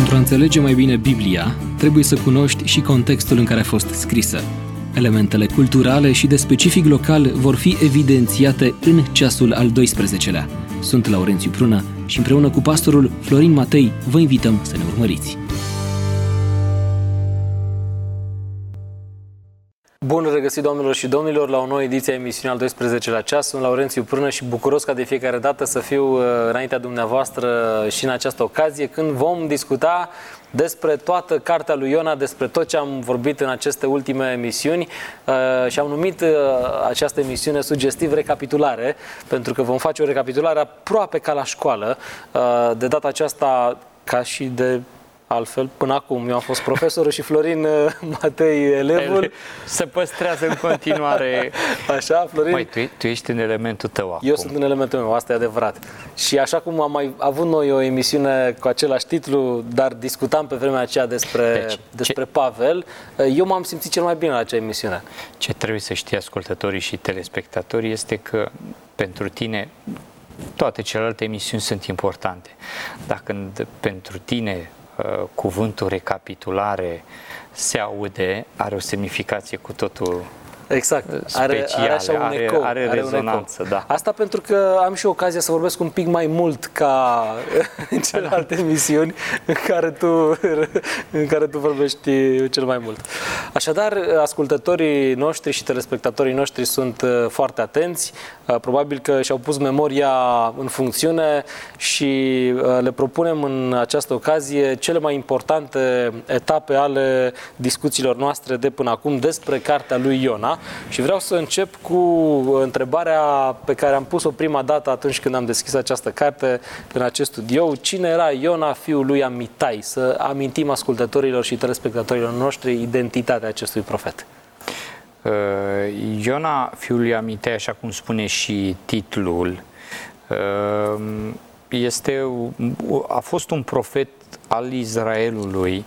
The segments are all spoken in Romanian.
Pentru a înțelege mai bine Biblia, trebuie să cunoști și contextul în care a fost scrisă. Elementele culturale și de specific local vor fi evidențiate în ceasul al 12-lea. Sunt Laurențiu Prună și împreună cu pastorul Florin Matei vă invităm să ne urmăriți. Bun regăsit, doamnelor și domnilor, la o nouă ediție a emisiunii al 12-lea ceas. Sunt Laurențiu Prună și bucuros ca de fiecare dată să fiu înaintea dumneavoastră și în această ocazie, când vom discuta despre toată cartea lui Iona, despre tot ce am vorbit în aceste ultime emisiuni și am numit această emisiune sugestiv recapitulare, pentru că vom face o recapitulare aproape ca la școală. De data aceasta, ca și de altfel, până acum eu am fost profesorul și Florin Matei elevul. Se păstrează în continuare. Așa, Florin? Măi, tu ești în elementul tău acum. Eu sunt în elementul meu, asta e adevărat. Și așa cum am mai avut noi o emisiune cu același titlu, dar discutam pe vremea aceea despre Pavel, eu m-am simțit cel mai bine la acea emisiune. Ce trebuie să știe ascultătorii și telespectatorii este că pentru tine toate celelalte emisiuni sunt importante. Dacă pentru tine cuvântul recapitulare se aude, are o semnificație cu totul exact. specială, are așa un ecou, are rezonanță. Da. Asta pentru că am și ocazia să vorbesc un pic mai mult ca în celelalte emisiuni în care tu vorbești cel mai mult. Așadar, ascultătorii noștri și telespectatorii noștri sunt foarte atenți, probabil că și-au pus memoria în funcțiune și le propunem în această ocazie cele mai importante etape ale discuțiilor noastre de până acum despre cartea lui Iona. Și vreau să încep cu întrebarea pe care am pus-o prima dată atunci când am deschis această carte în acest studio. Cine era Iona, fiul lui Amitai? Să amintim ascultătorilor și telespectatorilor noștri identitatea acestui profet. Iona, fiul lui Amitai, așa cum spune și titlul, a fost un profet al Israelului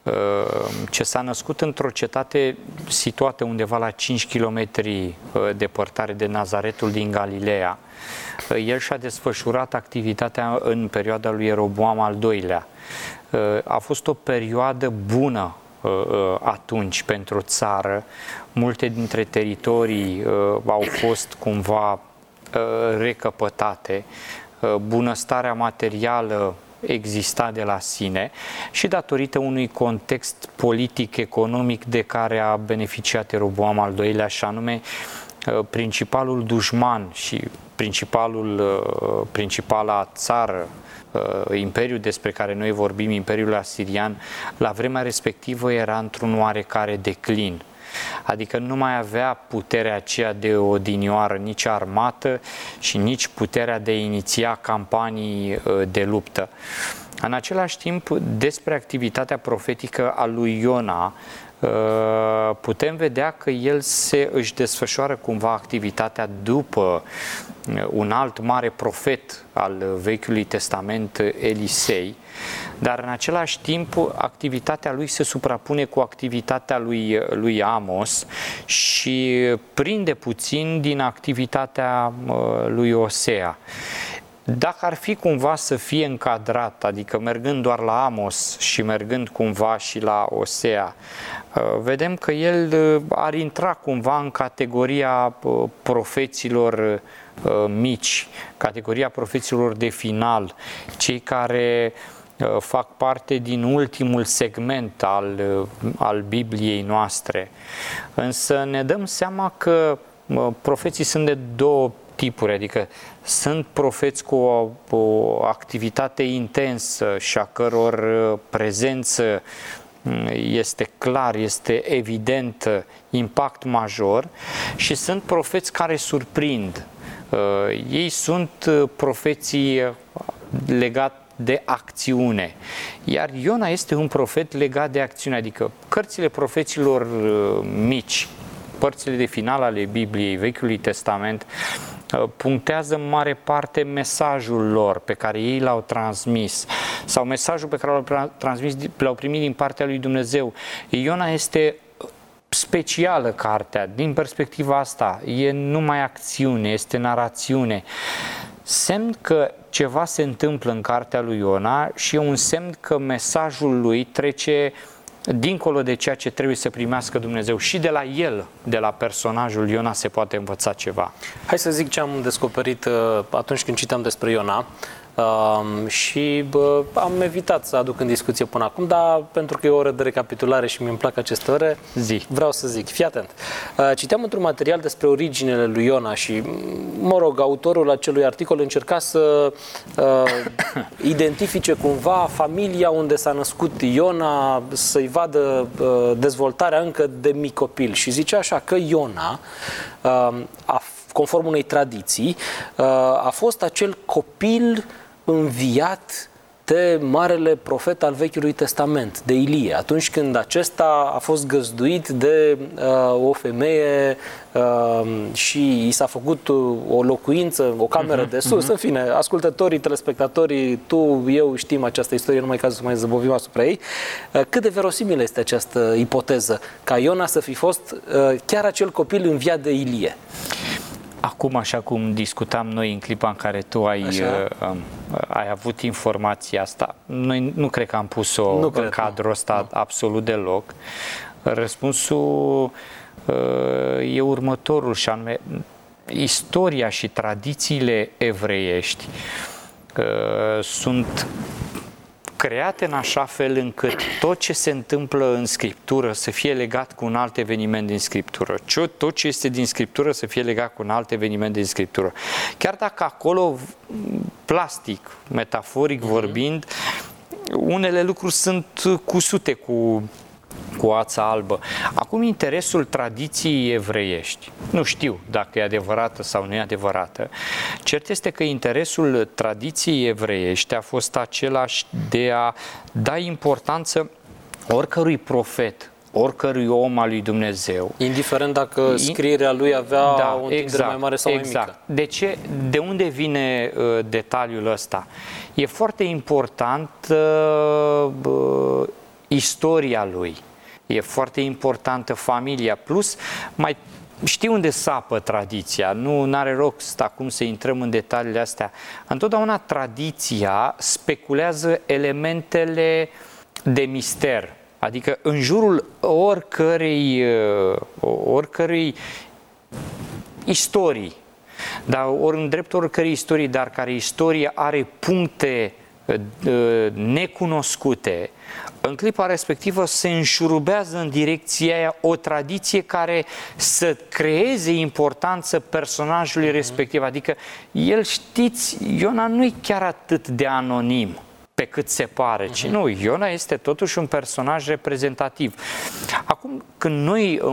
ce s-a născut într-o cetate situată undeva la 5 km departare de Nazaretul din Galileea. El și-a desfășurat activitatea în perioada lui Ieroboam al II-lea. A fost o perioadă bună atunci pentru țară. Multe dintre teritorii au fost cumva recăpătate. Bunăstarea materială exista de la sine și datorită unui context politic-economic de care a beneficiat Ieroboam al II-lea, și anume principalul dușman și principala țară, imperiul despre care noi vorbim, Imperiul Asirian, la vremea respectivă era într-un oarecare declin. Adică nu mai avea puterea aceea de odinioară, nici armată și nici puterea de a iniția campanii de luptă. În același timp, despre activitatea profetică a lui Iona, putem vedea că el își desfășoară cumva activitatea după un alt mare profet al Vechiului Testament, Elisei, dar în același timp activitatea lui se suprapune cu activitatea lui Amos și prinde puțin din activitatea lui Osea. Dacă ar fi cumva să fie încadrat, adică mergând doar la Amos și mergând cumva și la Osea, vedem că el ar intra cumva în categoria profeților mici, categoria profeților de final, cei care fac parte din ultimul segment al Bibliei noastre. Însă ne dăm seama că profeții sunt de două tipuri, adică sunt profeți cu o activitate intensă și a căror prezență este clar, este evident, impact major, și sunt profeți care surprind. Ei sunt profeții legați de acțiune. Iar Iona este un profet legat de acțiune, adică cărțile profeților mici, părțile de final ale Bibliei, Vechiului Testament, punctează în mare parte mesajul lor pe care ei l-au transmis sau mesajul pe care l-au transmis, l-au primit din partea lui Dumnezeu. Iona este specială cartea, din perspectiva asta, e numai acțiune, este narațiune. Semn că ceva se întâmplă în cartea lui Iona și e un semn că mesajul lui trece dincolo de ceea ce trebuie să primească Dumnezeu. Și de la el, de la personajul Iona, se poate învăța ceva. Hai să zic ce am descoperit atunci când citam despre Iona. Și am evitat să aduc în discuție până acum, dar pentru că e o oră de recapitulare și mi-mi plac aceste ore, vreau să zic. Fii atent. Citeam într-un material despre originele lui Iona și, mă rog, autorul acelui articol încerca să identifice cumva familia unde s-a născut Iona, să-i vadă dezvoltarea încă de mic copil. Și zicea așa că Iona, conform unei tradiții, a fost acel copil înviat de marele profet al Vechiului Testament, de Ilie, atunci când acesta a fost găzduit de o femeie și i s-a făcut o locuință, o cameră de sus. În fine, ascultătorii, telespectatorii, tu, eu știm această istorie, numai ca să mai zăbovim asupra ei. Cât de verosimilă este această ipoteză, ca Iona să fi fost chiar acel copil înviat de Ilie? Acum, așa cum discutam noi în clipa în care tu ai avut informația asta, noi nu cred că am pus-o în cadrul ăsta absolut deloc. Răspunsul e următorul, și anume, istoria și tradițiile evreiești sunt create în așa fel încât tot ce se întâmplă în Scriptură să fie legat cu un alt eveniment din Scriptură. Tot ce este din Scriptură să fie legat cu un alt eveniment din Scriptură. Chiar dacă acolo, plastic, metaforic vorbind, unele lucruri sunt cusute cu ața albă. Acum, interesul tradiției evreiești, nu știu dacă e adevărată sau nu e adevărată, cert este că interesul tradiției evreiești a fost același de a da importanță oricărui profet, oricărui om al lui Dumnezeu. Indiferent dacă scrierea lui avea o întindere mai mare sau mai mică. De ce? De unde vine detaliul ăsta? E foarte important istoria lui. E foarte importantă familia. Plus, mai știu unde sapă tradiția. Nu are rost acum să intrăm în detaliile astea. Întotdeauna tradiția speculează elementele de mister. Adică în jurul oricărei istorii, dar în dreptul oricărei istorii, dar care istorie are puncte necunoscute, în clipa respectivă se înșurubează în direcția aia o tradiție care să creeze importanță personajului respectiv. Adică el, știți, Iona nu e chiar atât de anonim pe cât se pare, ci nu, Iona este totuși un personaj reprezentativ. Acum, când noi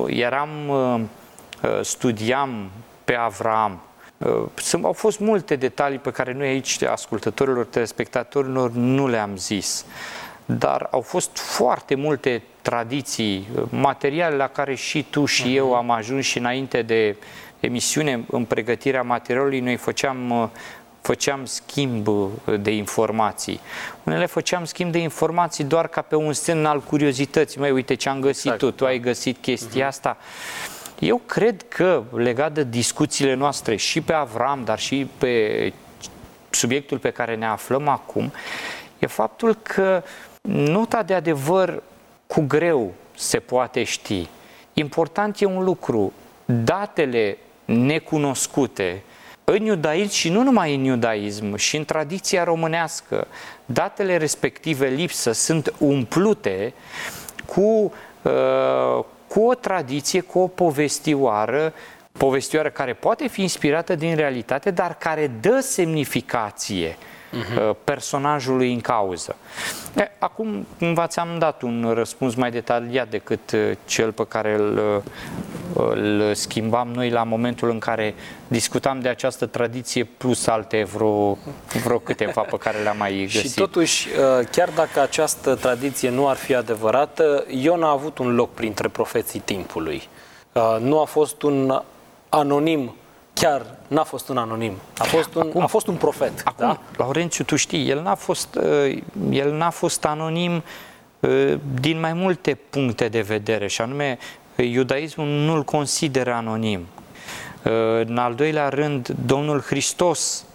studiam pe Avram, au fost multe detalii pe care noi aici, ascultătorilor, telespectatorilor, nu le-am zis. Dar au fost foarte multe tradiții, materiale la care și tu și eu am ajuns, și înainte de emisiune, în pregătirea materialului, noi făceam schimb de informații. Unele făceam schimb de informații doar ca pe un semn al curiozității. Măi, uite ce am găsit tu ai găsit chestia asta. Eu cred că, legat de discuțiile noastre și pe Avram, dar și pe subiectul pe care ne aflăm acum, e faptul că nota de adevăr cu greu se poate ști. Important e un lucru, datele necunoscute în iudaism și nu numai în iudaism, și în tradiția românească, datele respective lipsă sunt umplute cu o tradiție, cu o povestioară care poate fi inspirată din realitate, dar care dă semnificație personajului în cauză. Acum, cumva ți-am dat un răspuns mai detaliat decât cel pe care îl schimbam noi la momentul în care discutam de această tradiție, plus alte vreo câteva pe care le-am mai găsit. Și totuși, chiar dacă această tradiție nu ar fi adevărată, Iona a avut un loc printre profeții timpului. Nu a fost un anonim. Chiar n-a fost un anonim, a fost un profet. Acum, da? Laurențiu, tu știi, el n-a fost anonim din mai multe puncte de vedere, și anume, iudaismul nu-l consideră anonim. În al doilea rând, Domnul Hristos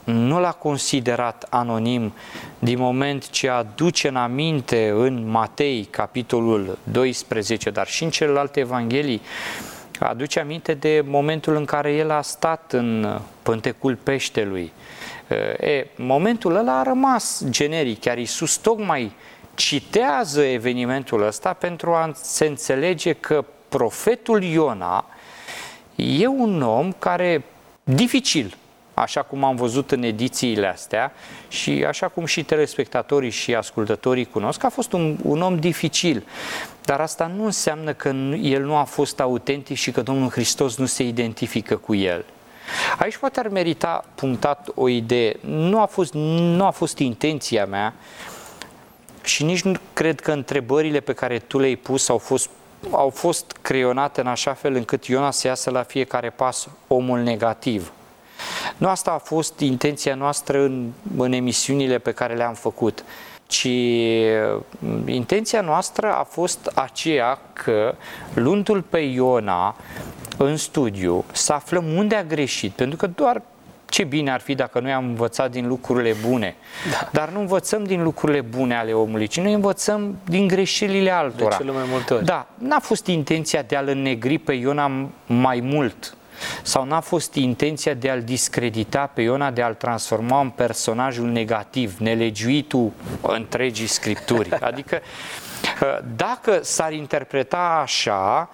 nu l-a considerat anonim din moment ce aduce în aminte în Matei, capitolul 12, dar și în celelalte evanghelii, aduce aminte de momentul în care el a stat în pântecul peștelui. Momentul ăla a rămas generic, chiar Iisus tocmai citează evenimentul ăsta pentru a se înțelege că profetul Iona e un om care, dificil, așa cum am văzut în edițiile astea și așa cum și telespectatorii și ascultătorii cunosc, a fost un om dificil. Dar asta nu înseamnă că el nu a fost autentic și că Domnul Hristos nu se identifică cu el. Aici poate ar merita punctat o idee. Nu a fost intenția mea și nici nu cred că întrebările pe care tu le-ai pus au fost creionate în așa fel încât Iona să iasă la fiecare pas omul negativ. Nu asta a fost intenția noastră în emisiunile pe care le-am făcut, ci intenția noastră a fost aceea că, luându-l pe Iona în studiu, să aflăm unde a greșit, pentru că doar ce bine ar fi dacă noi am învățat din lucrurile bune, dar nu învățăm din lucrurile bune ale omului, ci noi învățăm din greșelile altora. De cele mai multe ori. Da, n-a fost intenția de a-l înnegri pe Iona mai mult, sau n-a fost intenția de a-l discredita pe Iona, de a-l transforma în personajul negativ, nelegiuitul întregii Scripturi. Adică, dacă s-ar interpreta așa,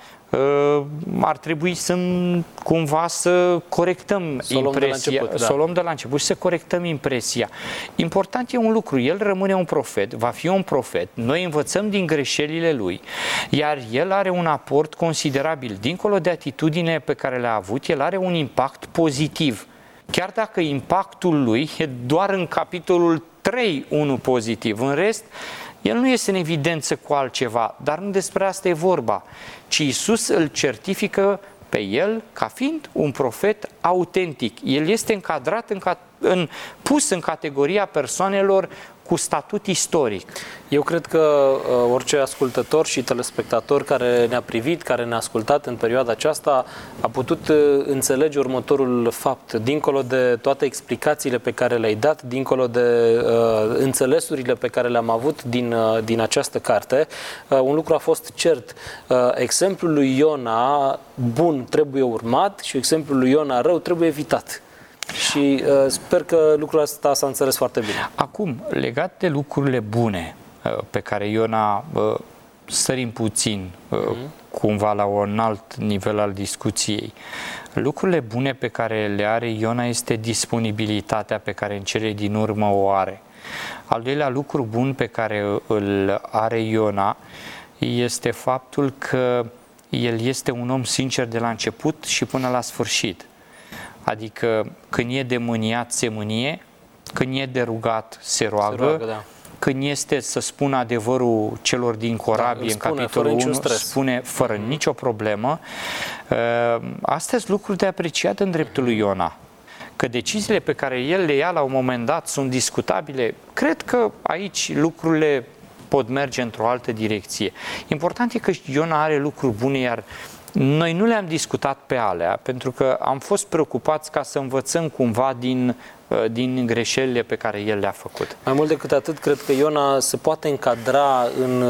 ar trebui cumva să corectăm impresia, să o luăm de la început și să corectăm impresia. Important e un lucru, el rămâne un profet, va fi un profet, noi învățăm din greșelile lui, iar el are un aport considerabil, dincolo de atitudine pe care le-a avut, el are un impact pozitiv. Chiar dacă impactul lui e doar în capitolul 3 unul pozitiv, în rest, el nu este în evidență cu altceva, dar nu despre asta e vorba, ci Iisus îl certifică pe el ca fiind un profet autentic. El este încadrat, pus în categoria persoanelor cu statut istoric. Eu cred că orice ascultător și telespectator care ne-a privit, care ne-a ascultat în perioada aceasta, a putut înțelege următorul fapt. Dincolo de toate explicațiile pe care le-ai dat, dincolo de înțelesurile pe care le-am avut din această carte, un lucru a fost cert. Exemplul lui Iona bun trebuie urmat și exemplul lui Iona rău trebuie evitat. Și sper că lucrul ăsta s-a înțeles foarte bine. Acum, legat de lucrurile bune pe care Iona, sărim puțin cumva la un alt nivel al discuției, lucrurile bune pe care le are Iona este disponibilitatea pe care în cele din urmă o are. Al doilea lucru bun pe care îl are Iona este faptul că el este un om sincer de la început și până la sfârșit. Adică când e de mâniat se mânie, când e de rugat se roagă, da. Când este să spună adevărul celor din corabie, în capitolul 1, spune fără nicio problemă. Astea sunt lucruri de apreciat în dreptul lui Iona. Că deciziile pe care el le ia la un moment dat sunt discutabile, cred că aici lucrurile pot merge într-o altă direcție. Important e că Iona are lucruri bune, iar noi nu le-am discutat pe alea, pentru că am fost preocupați ca să învățăm cumva din greșelile pe care el le-a făcut. Mai mult decât atât, cred că Iona se poate încadra în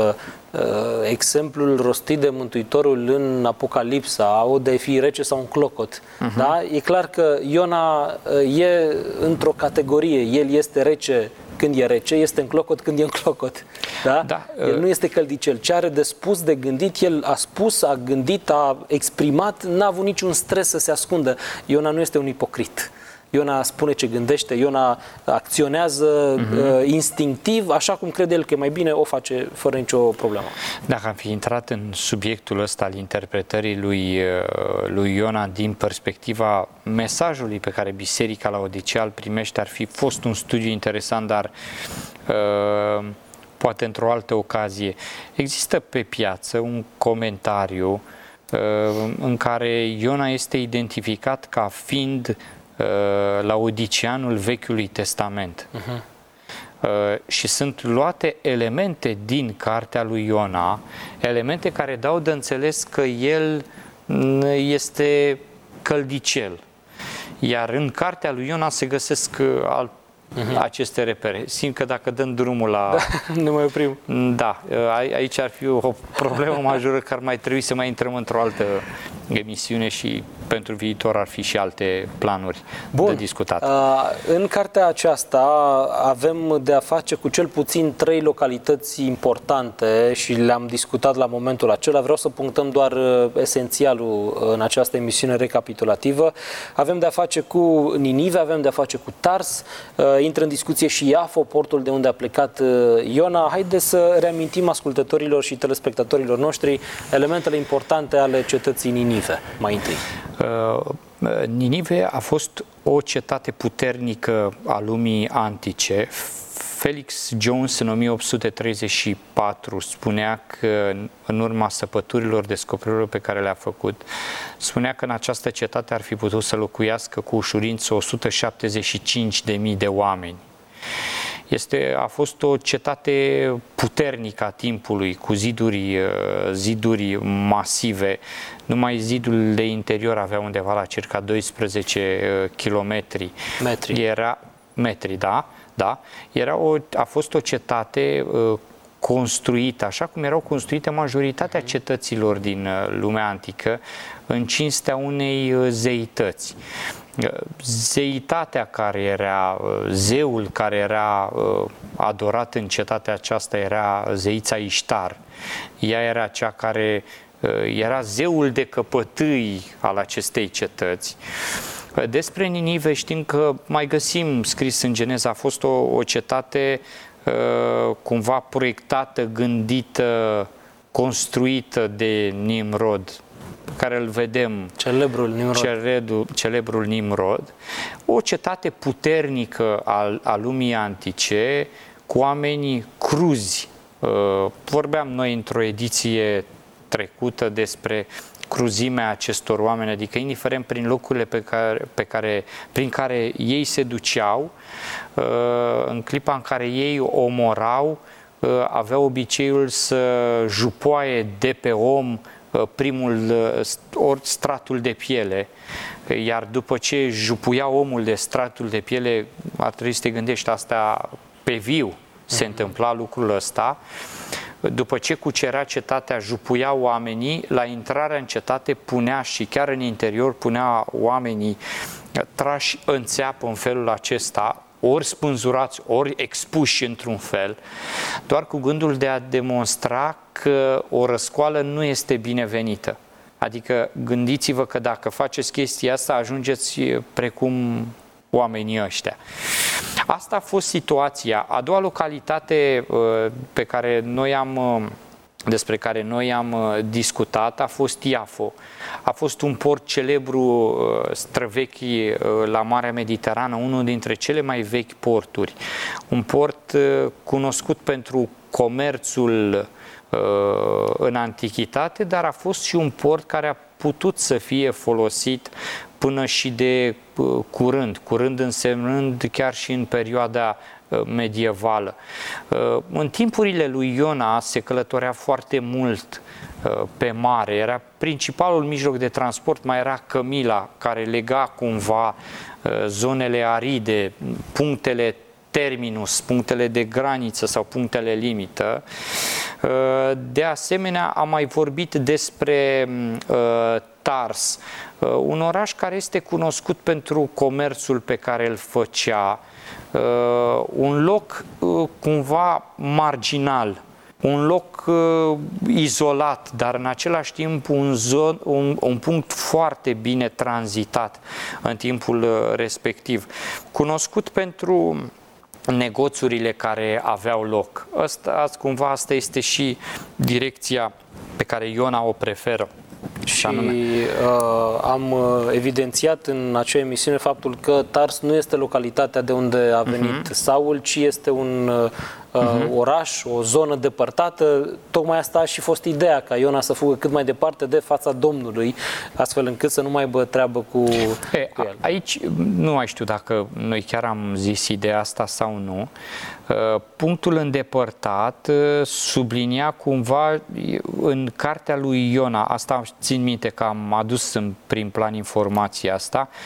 exemplul rostit de Mântuitorul în Apocalipsa, o de fi rece sau un clocot. Da? E clar că Iona e într-o categorie, el este rece când e rece, este în clocot când e în clocot. Da? Da. El nu este căldicel. Ce are de spus, de gândit, el a spus, a gândit, a exprimat, n-a avut niciun stres să se ascundă. Iona nu este un ipocrit. Iona spune ce gândește, Iona acționează instinctiv, așa cum crede el că e mai bine, o face fără nicio problemă. Dacă am fi intrat în subiectul ăsta al interpretării lui Iona din perspectiva mesajului pe care Biserica Laodicea îl primește, ar fi fost un studiu interesant, dar poate într-o altă ocazie. Există pe piață un comentariu în care Iona este identificat ca fiind laodiceanul Vechiului Testament. Și sunt luate elemente din cartea lui Iona, elemente care dau de înțeles că el este căldicel. Iar în cartea lui Iona se găsesc aceste repere. Simt că dacă dăm drumul la... Ne mai oprim. Da, aici ar fi o problemă majoră, că ar mai trebui să mai intrăm într-o altă emisiune și pentru viitor ar fi și alte planuri de discutat. În cartea aceasta avem de a face cu cel puțin 3 localități importante și le-am discutat la momentul acela. Vreau să punctăm doar esențialul în această emisiune recapitulativă. Avem de a face cu Ninive, avem de a face cu Tars, intră în discuție și Iafo, portul de unde a plecat Iona. Haideți să reamintim ascultătorilor și telespectatorilor noștri elementele importante ale cetății Ninive, mai întâi. Ninive a fost o cetate puternică a lumii antice. Felix Jones în 1834 spunea că în urma săpăturilor, descoperirilor pe care le-a făcut, spunea că în această cetate ar fi putut să locuiască cu ușurință 175.000 de oameni. A fost o cetate puternică a timpului, cu ziduri masive. Numai zidul de interior avea undeva la circa 12 kilometri. Metri, da. A fost o cetate construită, așa cum erau construite majoritatea cetăților din lumea antică, în cinstea unei zeități. Zeitatea care era, zeul care era adorat în cetatea aceasta era zeița Iștar. Ea era cea care era zeul de căpătâi al acestei cetăți. Despre Ninive știm că mai găsim scris în Geneza, a fost o cetate cumva proiectată, gândită, construită de Nimrod, pe care îl vedem, celebrul Nimrod, o cetate puternică a lumii antice, cu oameni cruzi. Vorbeam noi într-o ediție trecută despre cruzimea acestor oameni, adică indiferent prin locurile prin care ei se duceau, în clipa în care ei omorau, aveau obiceiul să jupoaie de pe om stratul de piele, iar după ce jupuia omul de stratul de piele, ar trebui să te gândești, asta pe viu se întâmpla lucrul ăsta. După ce cucerea cetatea, jupuia oamenii, la intrarea în cetate punea și chiar în interior punea oamenii trași în țeapă în felul acesta, ori spânzurați, ori expuși într-un fel, doar cu gândul de a demonstra că o răscoală nu este binevenită. Adică gândiți-vă că dacă faceți chestia asta, ajungeți precum oamenii ăștia. Asta a fost situația. A doua localitate despre care noi am discutat a fost Iafo. A fost un port celebru străvechi la Marea Mediterană, unul dintre cele mai vechi porturi. Un port cunoscut pentru comerțul în antichitate, dar a fost și un port care a putut să fie folosit până și de curând însemnând chiar și în perioada medievală. În timpurile lui Iona se călătorea foarte mult pe mare, era principalul mijloc de transport, mai era cămila care lega cumva zonele aride, punctele terminus, punctele de graniță sau punctele limită. De asemenea, am mai vorbit despre Tars, un oraș care este cunoscut pentru comerțul pe care îl făcea, un loc cumva marginal, un loc izolat, dar în același timp un punct foarte bine tranzitat în timpul respectiv, cunoscut pentru negoțurile care aveau loc. Asta este și direcția pe care Iona o preferă. Și am evidențiat în acea emisiune faptul că Tars nu este localitatea de unde a venit Saul, ci este un oraș, o zonă depărtată. Tocmai asta a și fost ideea, ca Iona să fugă cât mai departe de fața Domnului, astfel încât să nu mai aibă treabă cu el. Aici nu mai știu dacă noi chiar am zis ideea asta sau nu. Punctul îndepărtat sublinia cumva în cartea lui Iona, asta țin minte că am adus în prim plan informația asta,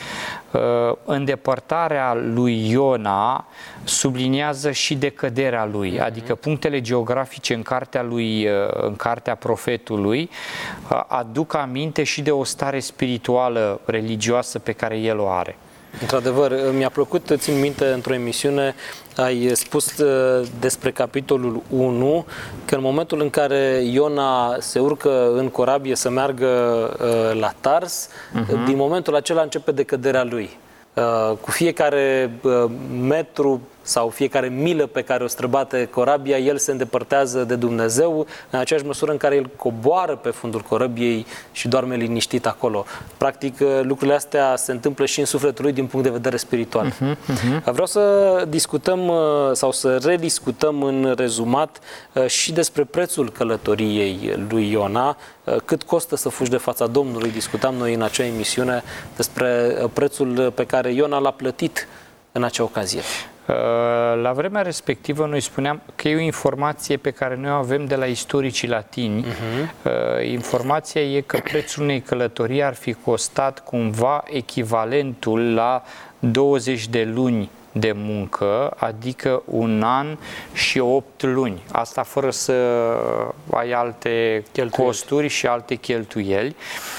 îndepărtarea lui Iona subliniază și decăderea lui, adică punctele geografice în cartea profetului aduc aminte și de o stare spirituală religioasă pe care el o are. Într-adevăr, mi-a plăcut, țin minte, într-o emisiune, ai spus despre capitolul 1, că în momentul în care Iona se urcă în corabie să meargă la Tars, din momentul acela începe decăderea lui. Cu fiecare metru sau fiecare milă pe care o străbate corabia, el se îndepărtează de Dumnezeu în aceeași măsură în care el coboară pe fundul corabiei și doarme liniștit acolo. Practic, lucrurile astea se întâmplă și în sufletul lui din punct de vedere spiritual. Vreau să discutăm sau să rediscutăm în rezumat și despre prețul călătoriei lui Iona, cât costă să fugi de fața Domnului. Discutam noi în acea emisiune despre prețul pe care Iona l-a plătit în acea ocazie. La vremea respectivă noi spuneam că e o informație pe care noi o avem de la istoricii latini. Informația e că prețul unei călătorii ar fi costat cumva echivalentul la 20 de luni de muncă, adică 1 an și 8 luni. Asta fără să ai alte costuri și alte cheltuieli.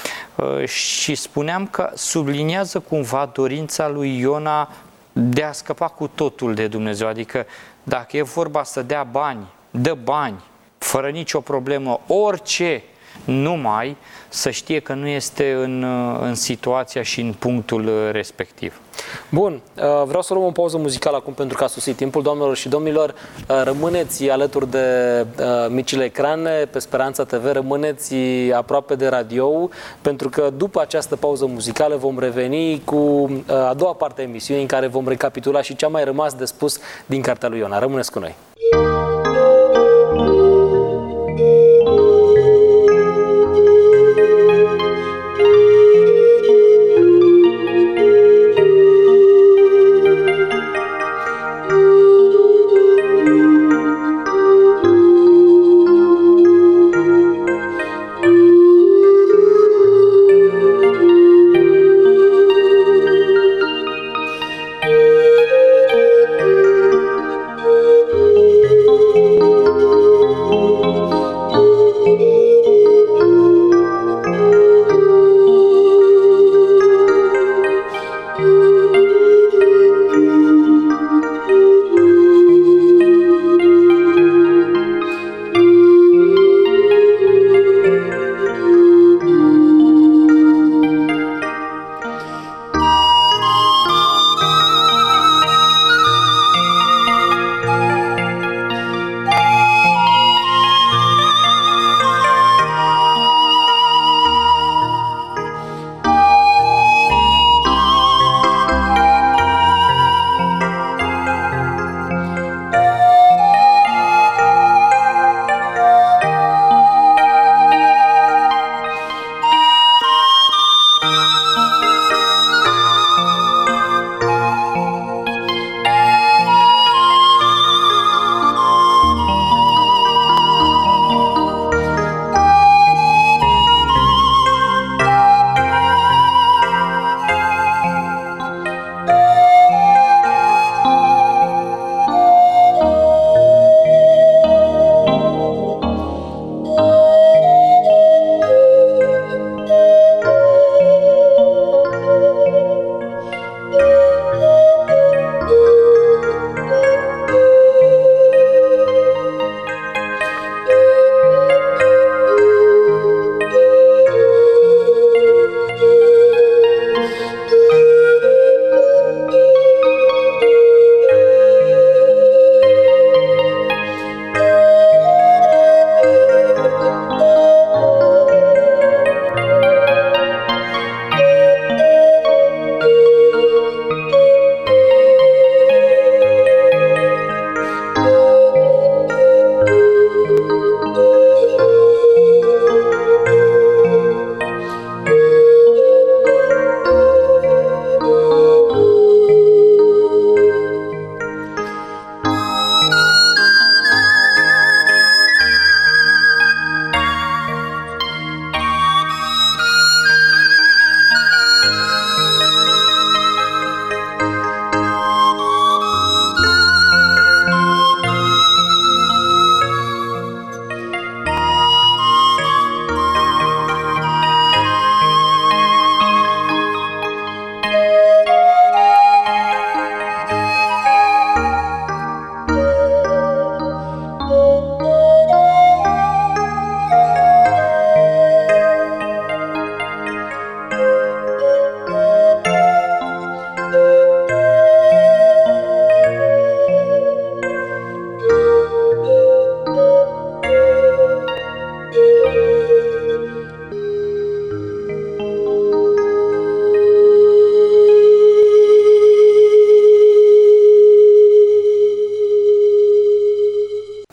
Și spuneam că subliniază cumva dorința lui Iona de a scăpa cu totul de Dumnezeu. Adică dacă e vorba să dea bani, dă bani, fără nicio problemă, orice, numai să știe că nu este în situația și în punctul respectiv. Bun, vreau să luăm o pauză muzicală acum pentru că a sosit timpul. Doamnelor și domnilor, rămâneți alături de micile ecrane pe Speranța TV, rămâneți aproape de radio, pentru că după această pauză muzicală vom reveni cu a doua parte a emisiunii în care vom recapitula și ce a mai rămas de spus din cartea lui Iona. Rămâneți cu noi!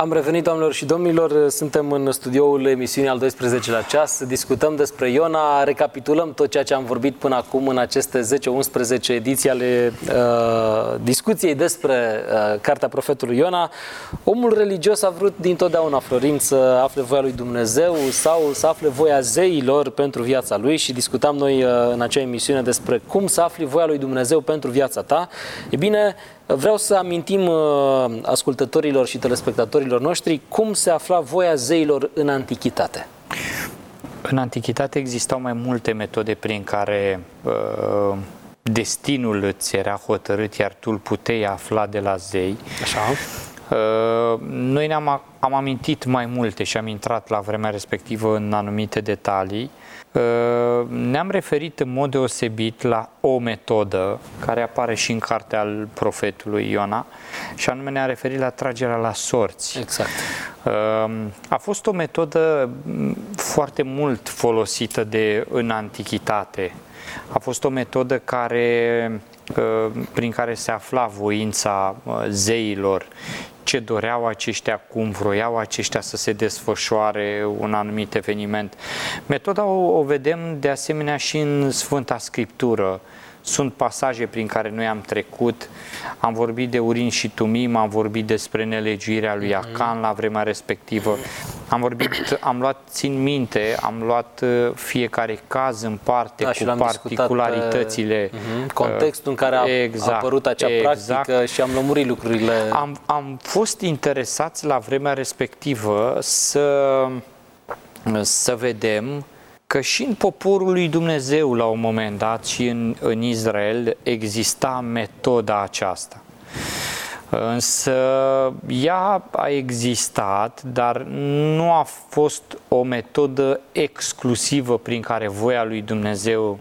Am revenit, doamnelor și domnilor, suntem în studioul emisiunii al 12-lea ceas, discutăm despre Iona, recapitulăm tot ceea ce am vorbit până acum în aceste 10-11 ediții ale discuției despre cartea profetului Iona. Omul religios a vrut dintotdeauna, Florin, să afle voia lui Dumnezeu sau să afle voia zeilor pentru viața lui și discutam noi în acea emisiune despre cum să afli voia lui Dumnezeu pentru viața ta. E bine, vreau să amintim ascultătorilor și telespectatorilor noștri cum se afla voia zeilor în antichitate. În antichitate existau mai multe metode prin care destinul îți era hotărât, iar tu îl puteai afla de la zei. Așa. Noi am amintit mai multe și am intrat la vremea respectivă în anumite detalii. Ne-am referit în mod deosebit la o metodă care apare și în cartea al profetului Iona, și anume ne-am referit la tragerea la sorți. Exact. A fost o metodă foarte mult folosită în antichitate. A fost o metodă prin care se afla voința zeilor, ce doreau aceștia, cum vroiau aceștia să se desfășoare un anumit eveniment. Metoda o vedem de asemenea și în Sfânta Scriptură. Sunt pasaje prin care noi am trecut, am vorbit de Urim și Tumim, am vorbit despre nelegiuirea lui Acan la vremea respectivă, am luat fiecare caz în parte, cu particularitățile. Contextul în care a apărut acea practică și am lămurit lucrurile. Am fost interesați la vremea respectivă să vedem că și în poporul lui Dumnezeu la un moment dat și în Israel exista metoda aceasta. Însă ea a existat, dar nu a fost o metodă exclusivă prin care voia lui Dumnezeu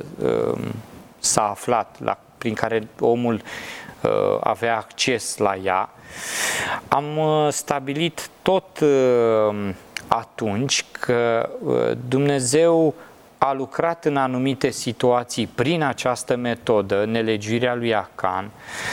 s-a aflat, prin care omul avea acces la ea. Am stabilit tot atunci că Dumnezeu a lucrat în anumite situații prin această metodă, nelegiuirea lui Acan,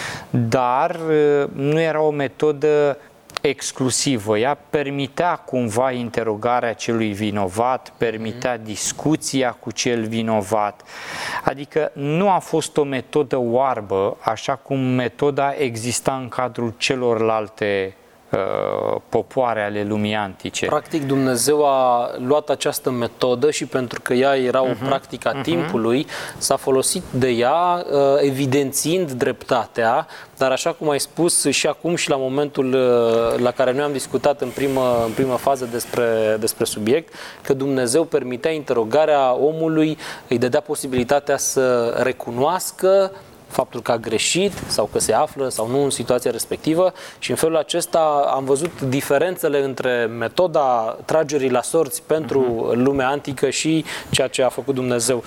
dar nu era o metodă exclusivă. Ea permitea cumva interogarea celui vinovat, permitea discuția cu cel vinovat. Adică nu a fost o metodă oarbă, așa cum metoda exista în cadrul celorlalte popoare ale lumii antice. Practic Dumnezeu a luat această metodă și pentru că ea era o practică a timpului, s-a folosit de ea evidențiind dreptatea, dar așa cum ai spus și acum și la momentul la care noi am discutat în primă fază despre subiect, că Dumnezeu permitea interogarea omului, îi dădea posibilitatea să recunoască faptul că a greșit sau că se află sau nu în situația respectivă și în felul acesta am văzut diferențele între metoda tragerii la sorți pentru lumea antică și ceea ce a făcut Dumnezeu.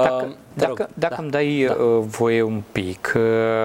Dacă îmi dai voie un pic,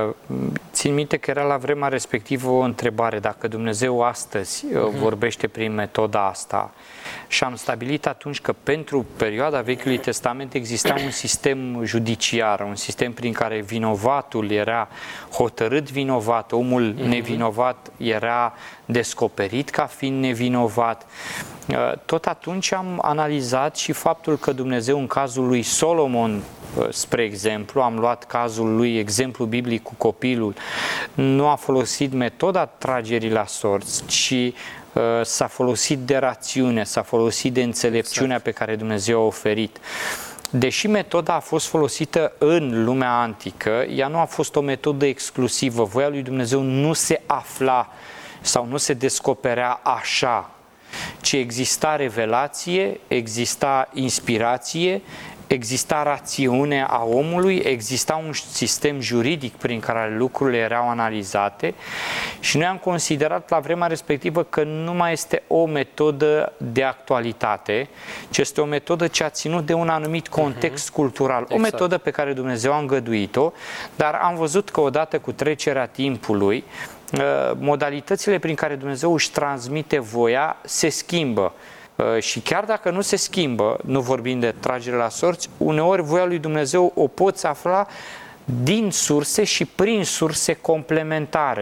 țin minte că era la vremea respectivă o întrebare, dacă Dumnezeu astăzi vorbește prin metoda asta, și am stabilit atunci că pentru perioada Vechiului Testament exista un sistem judiciar, un sistem prin care vinovatul era hotărât vinovat, omul nevinovat era descoperit ca fiind nevinovat. Tot atunci am analizat și faptul că Dumnezeu în cazul lui Solomon, spre exemplu, am luat cazul lui, exemplu biblic cu copilul, nu a folosit metoda tragerii la sorți, ci s-a folosit de rațiune, s-a folosit de înțelepciunea pe care Dumnezeu a oferit. Deși metoda a fost folosită în lumea antică, ea nu a fost o metodă exclusivă. Voia lui Dumnezeu nu se afla sau nu se descoperea așa, ci exista revelație, exista inspirație, exista rațiune a omului, exista un sistem juridic prin care lucrurile erau analizate și noi am considerat la vremea respectivă că nu mai este o metodă de actualitate, ci este o metodă ce a ținut de un anumit context cultural. O metodă pe care Dumnezeu a îngăduit-o, dar am văzut că odată cu trecerea timpului, modalitățile prin care Dumnezeu își transmite voia se schimbă. Și chiar dacă nu se schimbă, nu vorbim de tragere la sorți, uneori voia lui Dumnezeu o poți afla din surse și prin surse complementare.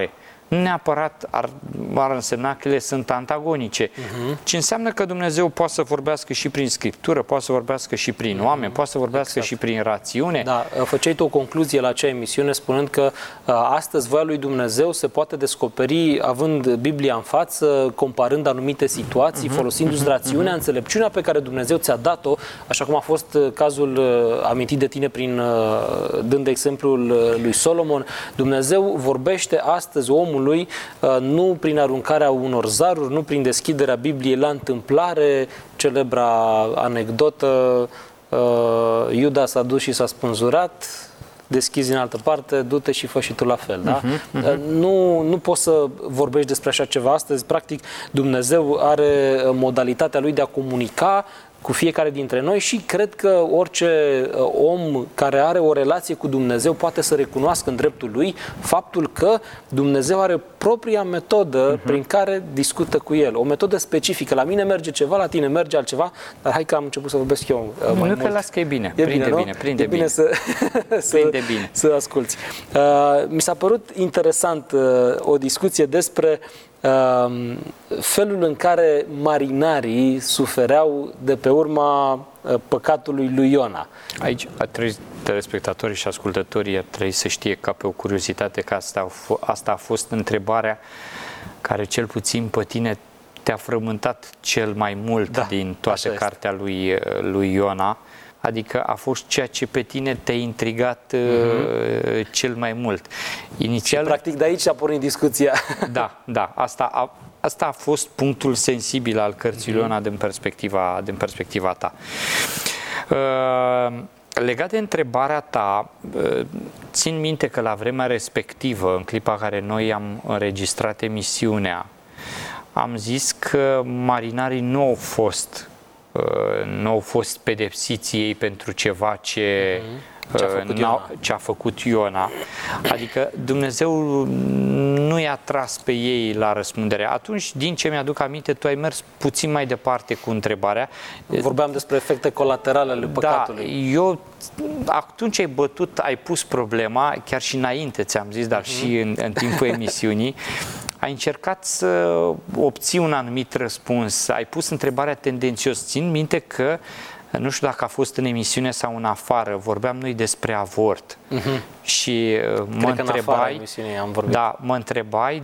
nu neapărat ar însemna că ele sunt antagonice, ci înseamnă că Dumnezeu poate să vorbească și prin Scriptură, poate să vorbească și prin oameni, poate să vorbească și prin rațiune. Da, făceai tu o concluzie la acea emisiune spunând că astăzi voia lui Dumnezeu se poate descoperi având Biblia în față, comparând anumite situații, folosindu-ți rațiunea, înțelepciunea pe care Dumnezeu ți-a dat-o, așa cum a fost cazul amintit de tine dând exemplul lui Solomon. Dumnezeu vorbește astăzi omului nu prin aruncarea unor zaruri, nu prin deschiderea Bibliei la întâmplare, celebra anecdotă, Iuda s-a dus și s-a spânzurat, deschizi în altă parte, du-te și fă și tu la fel. Da? Nu poți să vorbești despre așa ceva astăzi. Practic, Dumnezeu are modalitatea lui de a comunica cu fiecare dintre noi și cred că orice om care are o relație cu Dumnezeu poate să recunoască în dreptul lui faptul că Dumnezeu are propria metodă prin care discută cu el. O metodă specifică. La mine merge ceva, la tine merge altceva, dar hai că am început să vorbesc eu mai mult. Că las că e bine. Prinde bine să asculți. Mi s-a părut interesant o discuție despre felul în care marinarii sufereau de pe urma păcatului lui Iona. Aici telespectatorii și ascultătorii ar trebui să știe ca pe o curiozitate că asta a fost întrebarea care cel puțin pe tine te-a frământat cel mai mult din toată cartea lui Iona. Adică a fost ceea ce pe tine te-a intrigat cel mai mult. Inițial, și practic de aici a pornit discuția. Da. Asta a fost punctul sensibil al cărții lui Iona din perspectiva ta. Legat de întrebarea ta, țin minte că la vremea respectivă, în clipa în care noi am înregistrat emisiunea, am zis că marinarii nu au fost pedepsiți ei pentru ceva ce a făcut Iona. Adică Dumnezeu nu i-a tras pe ei la răspundere. Atunci, din ce mi-aduc aminte, tu ai mers puțin mai departe cu întrebarea. Vorbeam despre efecte colaterale ale păcatului. Eu atunci ai pus problema, chiar și înainte ți-am zis, dar și în timpul emisiunii, ai încercat să obții un anumit răspuns, ai pus întrebarea tendențios. Țin minte că, nu știu dacă a fost în emisiune sau în afară, vorbeam noi despre avort. Și mă întrebai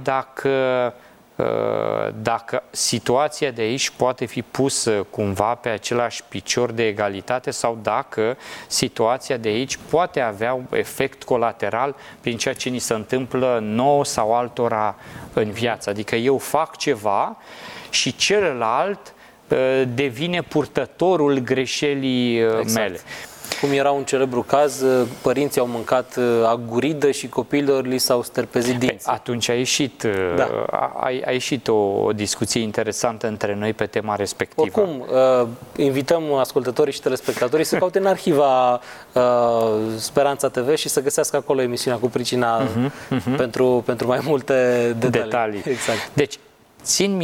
dacă situația de aici poate fi pusă cumva pe același picior de egalitate sau dacă situația de aici poate avea un efect colateral prin ceea ce ni se întâmplă nouă sau altora în viață. Adică eu fac ceva și celălalt devine purtătorul greșelii mele. Cum era un celebru caz, părinții au mâncat aguridă și copiilor li s-au sterpezit dinții. Atunci a ieșit o discuție interesantă între noi pe tema respectivă. Oricum, invităm ascultătorii și telespectatorii să caute în arhiva Speranța TV și să găsească acolo emisiunea cu pricina pentru mai multe detalii. Exact. Deci, țin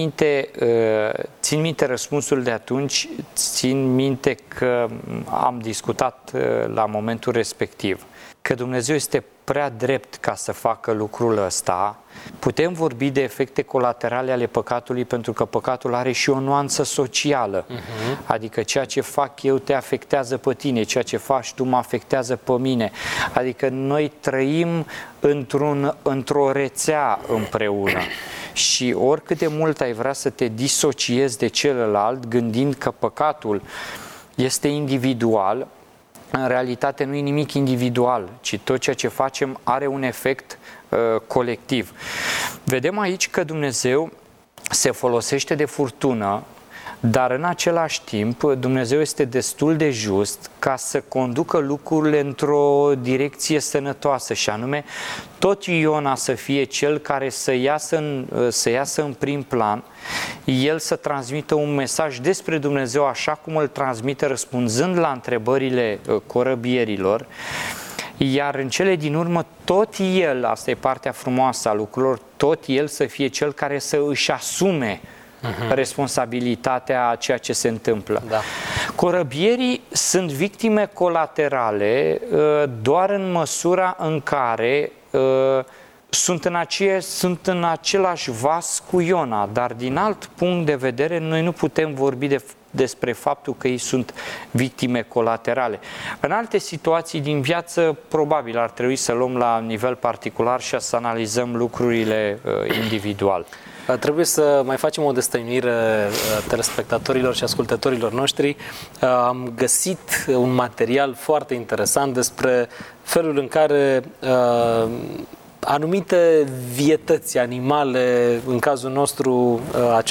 minte răspunsul de atunci, țin minte că am discutat la momentul respectiv că Dumnezeu este prea drept ca să facă lucrul ăsta. Putem vorbi de efecte colaterale ale păcatului pentru că păcatul are și o nuanță socială. Adică ceea ce fac eu te afectează pe tine, ceea ce faci tu mă afectează pe mine. Adică noi trăim într-o rețea împreună. Și oricât de mult ai vrea să te disociezi de celălalt, gândind că păcatul este individual, în realitate nu e nimic individual, ci tot ceea ce facem are un efect colectiv. Vedem aici că Dumnezeu se folosește de furtună, dar în același timp Dumnezeu este destul de just ca să conducă lucrurile într-o direcție sănătoasă și anume tot Iona să fie cel care să iasă în prim plan, el să transmită un mesaj despre Dumnezeu așa cum îl transmite răspunzând la întrebările corăbierilor, iar în cele din urmă tot el, asta e partea frumoasă a lucrurilor, tot el să fie cel care să își asume responsabilitatea a ceea ce se întâmplă. Da. Corăbierii sunt victime colaterale doar în măsura în care sunt în același vas cu Iona, dar din alt punct de vedere noi nu putem vorbi despre faptul că ei sunt victime colaterale. În alte situații din viață, probabil ar trebui să luăm la nivel particular și să analizăm lucrurile individual. Trebuie să mai facem o destăinuire telespectatorilor și ascultătorilor noștri. Am găsit un material foarte interesant despre felul în care anumite vietăți animale, în cazul nostru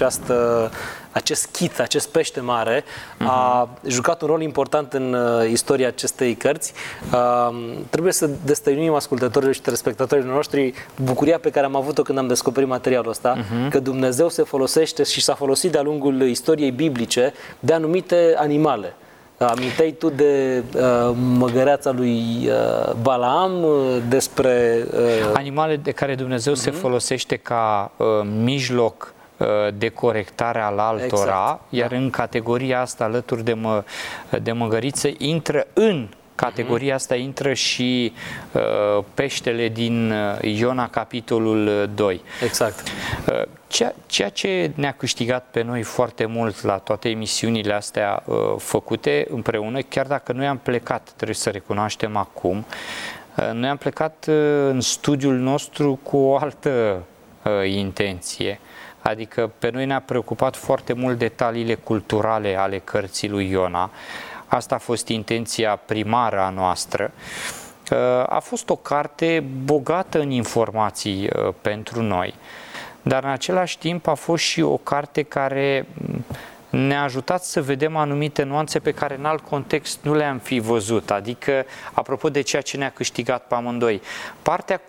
acest chit, acest pește mare, a jucat un rol important în istoria acestei cărți. Trebuie să destăinuim ascultătorilor și telespectatorilor noștri bucuria pe care am avut-o când am descoperit materialul ăsta, că Dumnezeu se folosește și s-a folosit de-a lungul istoriei biblice de anumite animale. Aminteai tu de măgăreața lui Balaam, despre animale de care Dumnezeu se folosește ca mijloc de corectare al altora, exact, iar în categoria asta, alături de măgăriță, intră în categoria asta intră și peștele din Iona, capitolul 2. Exact. Ceea ce ne-a câștigat pe noi foarte mult la toate emisiunile astea făcute împreună, chiar dacă noi am plecat, trebuie să recunoaștem acum, noi am plecat în studiul nostru cu o altă intenție. Adică pe noi ne-a preocupat foarte mult detaliile culturale ale cărții lui Iona. Asta a fost intenția primară a noastră. A fost o carte bogată în informații pentru noi, dar în același timp a fost și o carte care ne-a ajutat să vedem anumite nuanțe pe care în alt context nu le-am fi văzut. Adică, apropo de ceea ce ne-a câștigat pe amândoi, partea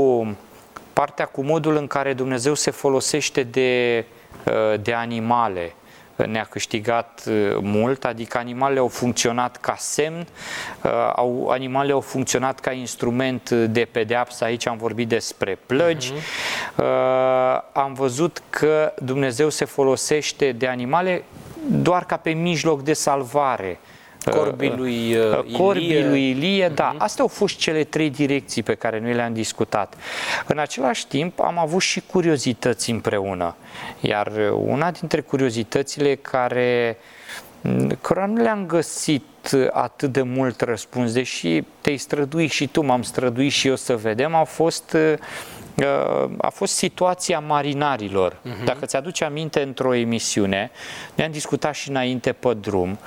cu modul în care Dumnezeu se folosește de animale ne-a câștigat mult, adică animalele au funcționat ca semn, animalele au funcționat ca instrument de pedeapsă, aici am vorbit despre plăgi, am văzut că Dumnezeu se folosește de animale doar ca pe mijloc de salvare. Corbii lui Ilie, da. Astea au fost cele 3 direcții pe care noi le-am discutat. În același timp am avut și curiozități împreună. Iar una dintre curiozitățile care nu le-am găsit atât de mult răspuns, deși te-ai străduit și tu, m-am străduit și eu să vedem, a fost situația marinarilor. Dacă ți-aduci aminte, într-o emisiune, ne-am discutat și înainte pe drum,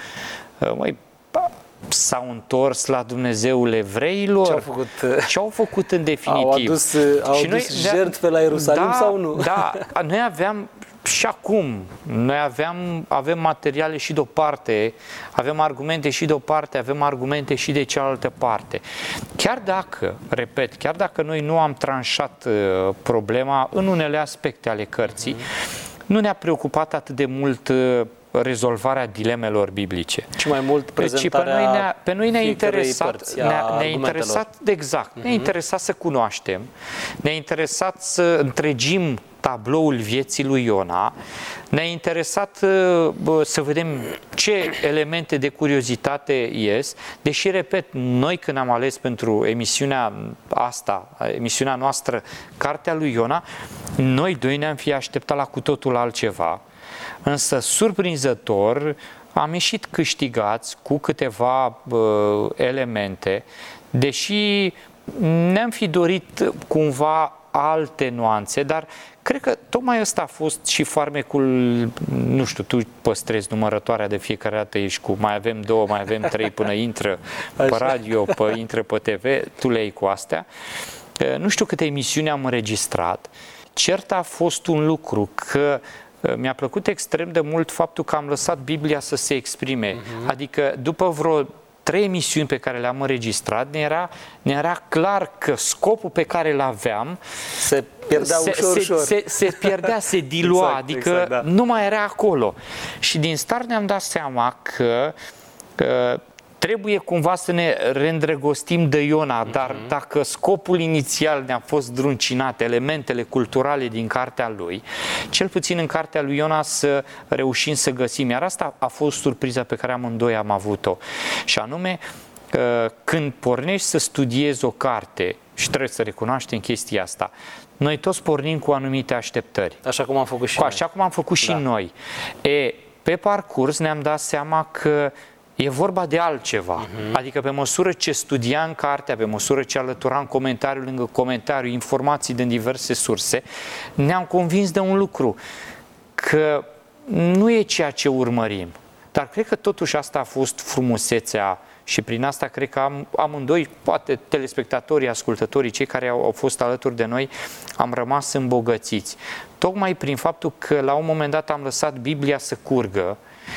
s-au întors la Dumnezeul evreilor? Ce-au făcut în definitiv? Au adus jertfe la Ierusalim sau nu? Da, noi aveam și acum, avem materiale și de o parte, avem argumente și de o parte, avem argumente și de cealaltă parte. Chiar dacă noi nu am tranșat problema în unele aspecte ale cărții, nu ne-a preocupat atât de mult rezolvarea dilemelor biblice. Și mai mult prezentarea pe noi ne-a interesat, exact. Ne-a interesat să cunoaștem, ne-a interesat să întregim tabloul vieții lui Iona, ne-a interesat să vedem ce elemente de curiozitate ies, deși, repet, noi când am ales pentru emisiunea noastră, Cartea lui Iona, noi doi ne-am fi așteptat la cu totul altceva. Însă, surprinzător, am ieșit câștigați cu câteva elemente, deși ne-am fi dorit cumva alte nuanțe, dar cred că tocmai ăsta a fost și farmecul, nu știu, tu păstrezi numărătoarea de fiecare dată, ești cu mai avem 2, mai avem 3 până intră pe radio, intră pe TV, tu le iei cu astea. Nu știu câte emisiuni am înregistrat. Cert a fost un lucru, că mi-a plăcut extrem de mult faptul că am lăsat Biblia să se exprime. Adică după vreo 3 emisiuni pe care le-am înregistrat, ne era clar că scopul pe care îl aveam se pierdea ușor. Se pierdea, se dilua, adică da, nu mai era acolo. Și din start ne-am dat seama că trebuie cumva să ne reîndrăgostim de Iona, dar dacă scopul inițial ne-a fost druncinat, elementele culturale din cartea lui, cel puțin în cartea lui Iona să reușim să găsim. Iar asta a fost surpriza pe care amândoi am avut-o. Și anume, când pornești să studiezi o carte, și trebuie să recunoaștem chestia asta, noi toți pornim cu anumite așteptări. Așa cum am făcut și noi. Așa cum am făcut și noi. Pe parcurs ne-am dat seama că e vorba de altceva. Adică pe măsură ce studiam cartea, pe măsură ce alăturam comentariu lângă comentariu, informații din diverse surse, ne-am convins de un lucru, că nu e ceea ce urmărim. Dar cred că totuși asta a fost frumusețea și prin asta cred că amândoi, poate telespectatorii, ascultătorii, cei care au fost alături de noi, am rămas îmbogățiți. Tocmai prin faptul că la un moment dat am lăsat Biblia să curgă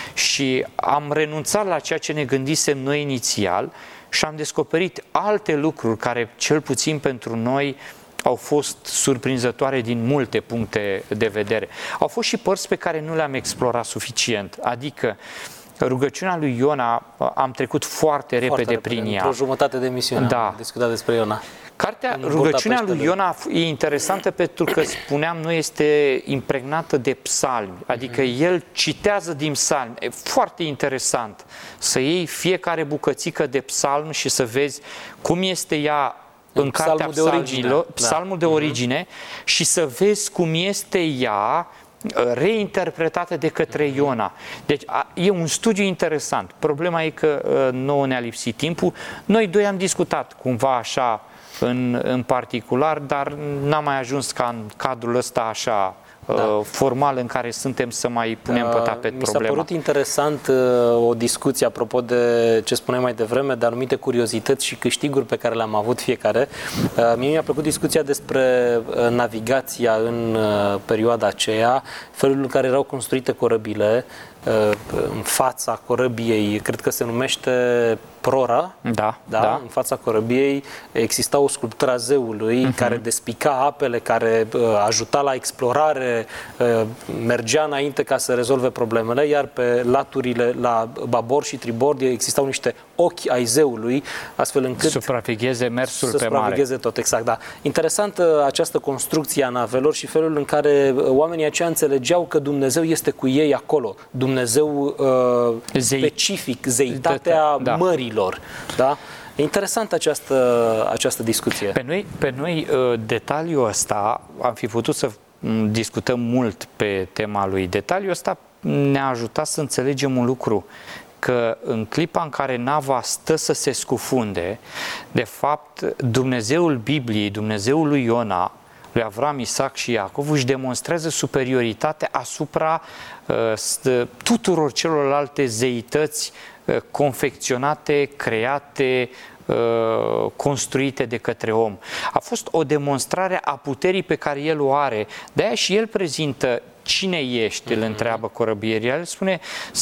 și am renunțat la ceea ce ne gândisem noi inițial și am descoperit alte lucruri care, cel puțin pentru noi, au fost surprinzătoare din multe puncte de vedere. Au fost și părți pe care nu le-am explorat suficient, adică rugăciunea lui Iona, am trecut foarte repede prin ea. Într-o jumătate de emisiune am discutat despre Iona. Cartea, rugăciunea lui Iona e interesantă pentru că, spuneam, nu este impregnată de psalmi, adică el citează din psalmi. E foarte interesant să iei fiecare bucățică de psalm și să vezi cum este ea în cartea psalmilor, psalmul de origine, și să vezi cum este ea reinterpretată de către Iona. Deci e un studiu interesant. Problema e că nouă ne-a lipsit timpul. Noi doi am discutat cumva așa în particular, dar n-am mai ajuns ca în cadrul ăsta așa formal în care suntem să mai punem pe tapet problema. Mi s-a părut interesant o discuție apropo de ce spuneai mai devreme, de anumite curiozități și câștiguri pe care le-am avut fiecare. Mie mi-a plăcut discuția despre navigația în perioada aceea, felul în care erau construite corăbile, în fața corăbiei, cred că se numește Prora, da? În fața corăbiei exista o sculptură a zeului care despica apele, care ajuta la explorare, mergea înainte ca să rezolve problemele, iar pe laturile, la babord și tribord, existau niște ochi ai zeului, astfel încât supravegheze mersul pe supravegheze tot, exact, da. Interesantă această construcție a navelor și felul în care oamenii aceia înțelegeau că Dumnezeu este cu ei acolo. Dumnezeu specific, zeitatea mărilor. Da? E interesantă această discuție. Pe noi detaliul ăsta, am fi putut să discutăm mult pe tema lui. Detaliul ăsta ne-a ajutat să înțelegem un lucru, că în clipa în care nava stă să se scufunde, de fapt Dumnezeul Bibliei, Dumnezeul lui Iona, lui Avram, Isaac și Iacov, își demonstrează superioritatea asupra tuturor celorlalte zeități confecționate, create, construite de către om. A fost o demonstrare a puterii pe care el o are. De-aia și el prezintă: cine ești? Îl întreabă corăbierii. El spune: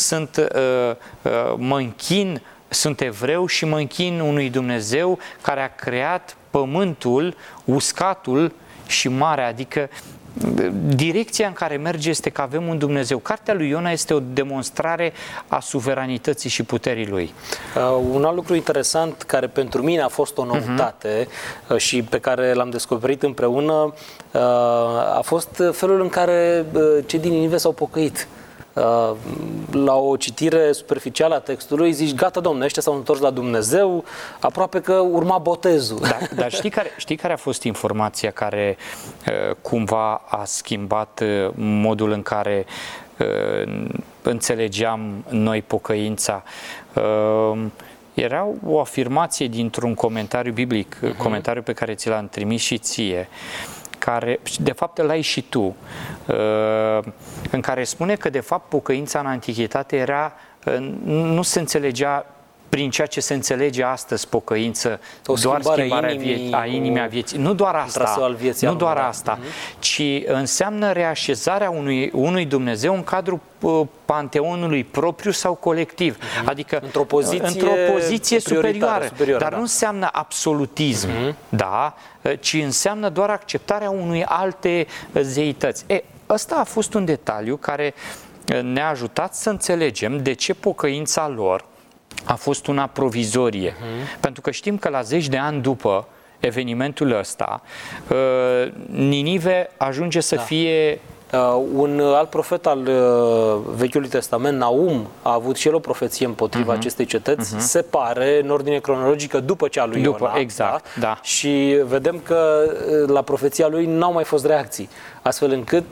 mă închin, sunt evreu și mă închin unui Dumnezeu care a creat pământul, uscatul și marea, adică direcția în care merge este că avem un Dumnezeu. Cartea lui Iona este o demonstrare a suveranității și puterii lui. Un alt lucru interesant care pentru mine a fost o noutate și pe care l-am descoperit împreună a fost felul în care cei din Ninive s-au pocăit. La o citire superficială a textului zici: gata, domnule, ăștia s-au întors la Dumnezeu, aproape că urma botezul. Dar știi care a fost informația care cumva a schimbat modul în care înțelegeam noi pocăința? Era o afirmație dintr-un comentariu biblic, comentariu pe care ți l-am trimis și ție, care, de fapt, îl ai și tu, în care spune că, de fapt, pocăința în antichitate era, nu se înțelegea prin ceea ce se înțelege astăzi pocăință, doar schimbarea a inimii, a vieții. Nu doar asta, ci înseamnă reașezarea unui Dumnezeu în cadrul panteonului propriu sau colectiv, adică într-o poziție superioară. Dar nu înseamnă absolutism, ci înseamnă doar acceptarea unui alte zeități. Ăsta a fost un detaliu care ne-a ajutat să înțelegem de ce pocăința lor a fost una provizorie. Pentru că știm că la 10 de ani după evenimentul ăsta, Ninive ajunge să fie Un alt profet al Vechiului Testament, Naum, a avut și el o profeție împotriva acestei cetăți, se pare, în ordine cronologică, după cea lui Iona. Exact, da. Și vedem că la profeția lui n-au mai fost reacții, astfel încât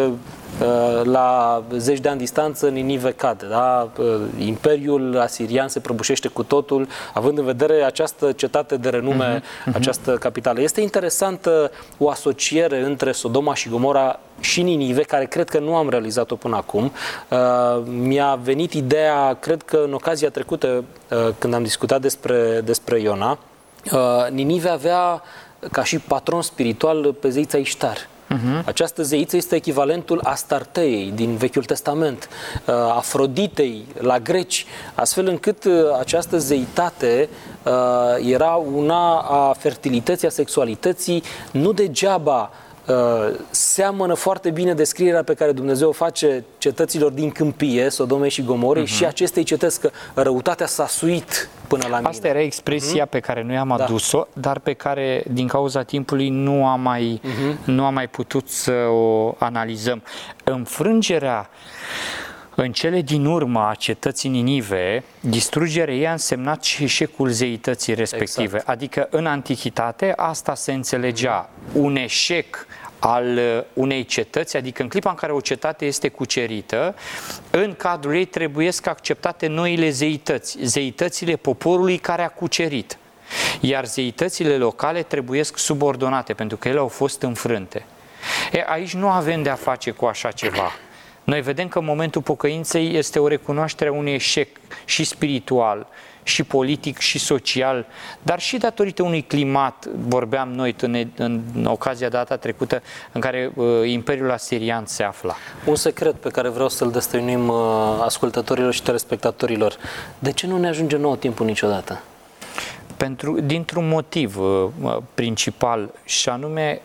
la zeci de ani distanță Ninive cade. Da? Imperiul asirian se prăbușește cu totul, având în vedere această cetate de renume, această capitală. Este interesantă o asociere între Sodoma și Gomora și Ninive, care cred că nu am realizat-o până acum. Mi-a venit ideea, cred că în ocazia trecută, când am discutat despre Iona, Ninive avea ca și patron spiritual pe zeița Iștar. Această zeiță este echivalentul Astarteei din Vechiul Testament, Afroditei la greci, astfel încât această zeitate era una a fertilității, a sexualității. Nu degeaba seamănă foarte bine descrierea pe care Dumnezeu o face cetăților din câmpie, Sodomei și Gomorei, și acestei cetăți, că răutatea s-a suit până la mine. Asta era expresia pe care noi am adus-o, dar pe care, din cauza timpului, nu am mai putut să o analizăm. Înfrângerea în cele din urmă a cetății Ninive, distrugerea ei a însemnat și eșecul zeității respective. Exact. Adică în antichitate asta se înțelegea, un eșec al unei cetăți, adică în clipa în care o cetate este cucerită, în cadrul ei trebuiesc acceptate noile zeități, zeitățile poporului care a cucerit. Iar zeitățile locale trebuiesc subordonate, pentru că ele au fost înfrânte. Aici nu avem de a face cu așa ceva. Noi vedem că în momentul pocăinței este o recunoaștere a unui eșec și spiritual, și politic, și social, dar și datorită unui climat, vorbeam noi în ocazia data trecută, în care Imperiul Asirian se afla. Un secret pe care vreau să-l destăinuim ascultătorilor și telespectatorilor. De ce nu ne ajunge nouă timpul niciodată? Dintr-un motiv principal, și anume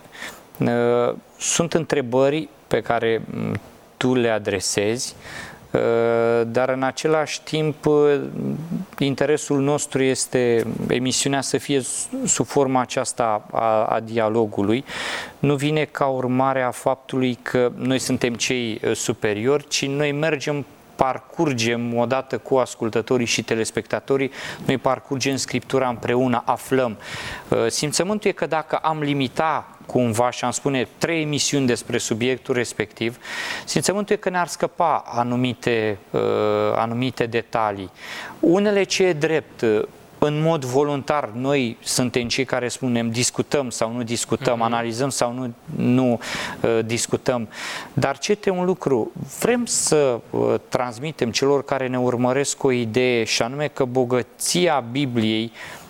sunt întrebări pe care tu le adresezi, dar în același timp interesul nostru este emisiunea să fie sub forma aceasta a dialogului. Nu vine ca urmare a faptului că noi suntem cei superiori, ci noi parcurgem odată cu ascultătorii și telespectatorii, noi parcurgem Scriptura împreună, aflăm. Simțământul e că dacă am limita cumva și am spune 3 emisiuni despre subiectul respectiv, simțământul e că ne-ar scăpa anumite detalii. Unele ce e drept, în mod voluntar, noi suntem cei care spunem discutăm sau nu discutăm, analizăm sau nu discutăm. Dar ce este un lucru? Vrem să transmitem celor care ne urmăresc o idee, și anume că bogăția Bibliei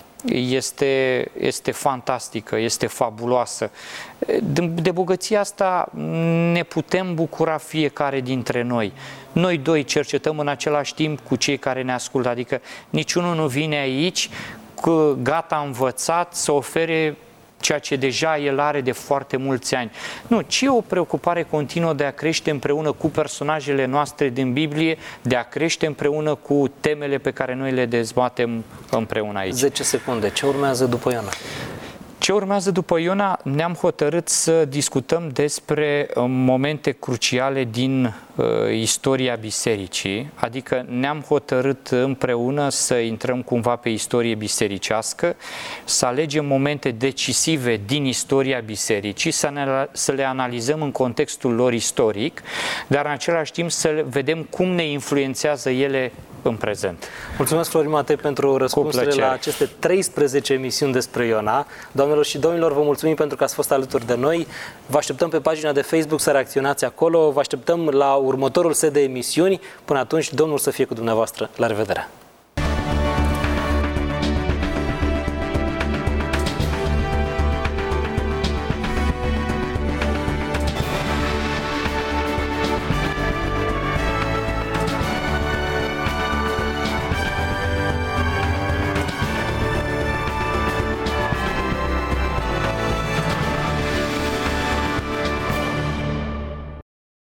este fantastică, este fabuloasă. De bogăția asta ne putem bucura fiecare dintre noi. Noi doi cercetăm în același timp cu cei care ne ascultă, adică niciunul nu vine aici gata învățat să ofere ceea ce deja el are de foarte mulți ani. Nu, ci e o preocupare continuă de a crește împreună cu personajele noastre din Biblie, de a crește împreună cu temele pe care noi le dezbatem împreună aici. 10 secunde. Ce urmează după Iona? Ce urmează după Iona? Ne-am hotărât să discutăm despre momente cruciale din istoria bisericii, adică ne-am hotărât împreună să intrăm cumva pe istorie bisericească, să alegem momente decisive din istoria bisericii, să le analizăm în contextul lor istoric, dar în același timp să vedem cum ne influențează ele în prezent. Mulțumesc, Florin Matei, pentru răspunsurile la aceste 13 emisiuni despre Iona. Doamnelor și domnilor, vă mulțumim pentru că ați fost alături de noi. Vă așteptăm pe pagina de Facebook să reacționați acolo. Vă așteptăm la următorul set de emisiuni. Până atunci, Domnul să fie cu dumneavoastră. La revedere!